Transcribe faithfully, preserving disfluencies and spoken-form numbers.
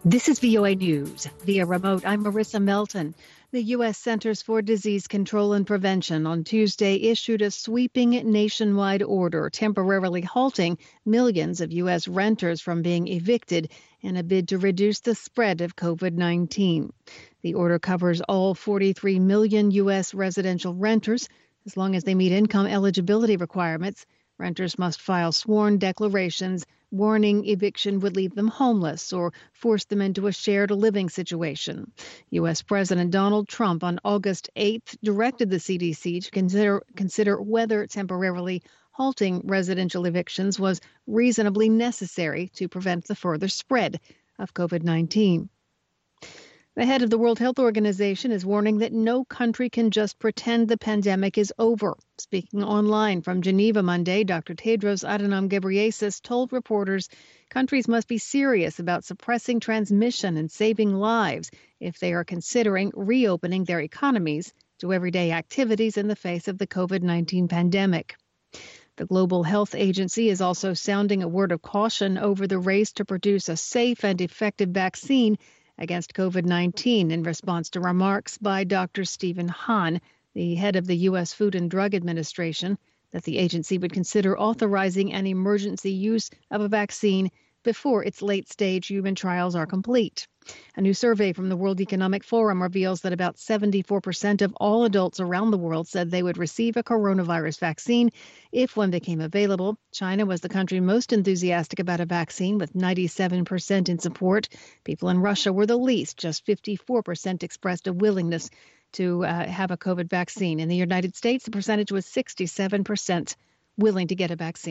This is V O A News. Via remote, I'm Marissa Melton. The U S. Centers for Disease Control and Prevention on Tuesday issued a sweeping nationwide order temporarily halting millions of U S renters from being evicted in a bid to reduce the spread of COVID nineteen. The order covers all forty-three million U S residential renters. As long as they meet income eligibility requirements, renters must file sworn declarations warning eviction would leave them homeless or force them into a shared living situation. U S. President Donald Trump on August eighth directed the C D C to consider consider whether temporarily halting residential evictions was reasonably necessary to prevent the further spread of COVID nineteen. The head of the World Health Organization is warning that no country can just pretend the pandemic is over. Speaking online from Geneva Monday, Doctor Tedros Adhanom Ghebreyesus told reporters countries must be serious about suppressing transmission and saving lives if they are considering reopening their economies to everyday activities in the face of the COVID nineteen pandemic. The Global Health Agency is also sounding a word of caution over the race to produce a safe and effective vaccine against COVID nineteen in response to remarks by Doctor Stephen Hahn, the head of the U S. Food and Drug Administration, that the agency would consider authorizing an emergency use of a vaccine before its late-stage human trials are complete. A new survey from the World Economic Forum reveals that about seventy-four percent of all adults around the world said they would receive a coronavirus vaccine if one became available. China was the country most enthusiastic about a vaccine, with ninety-seven percent in support. People in Russia were the least. Just fifty-four percent expressed a willingness to uh, have a COVID vaccine. In the United States, the percentage was sixty-seven percent willing to get a vaccine.